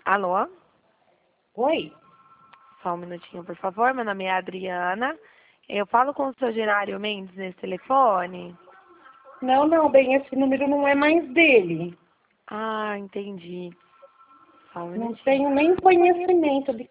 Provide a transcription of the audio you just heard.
Alô? Oi? Só um minutinho, por favor. Meu nome é Adriana. Eu falo com o seu Gerário Mendes nesse telefone? Não, bem, esse número não é mais dele. Ah, entendi. Só um Não minutinho. tenho nem conhecimento de